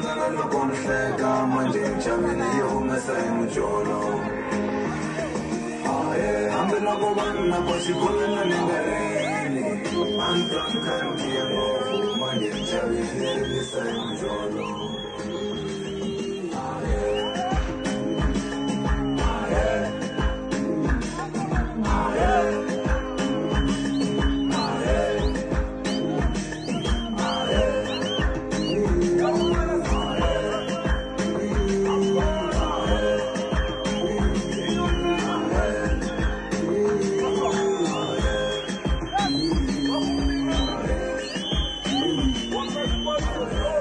Nana no konfeka manje chamini yo mesai mujolo. Aye, ambe no kobanna kosi kolna ningareni. Antran kantiyo manje chamini yo mesai mujolo. One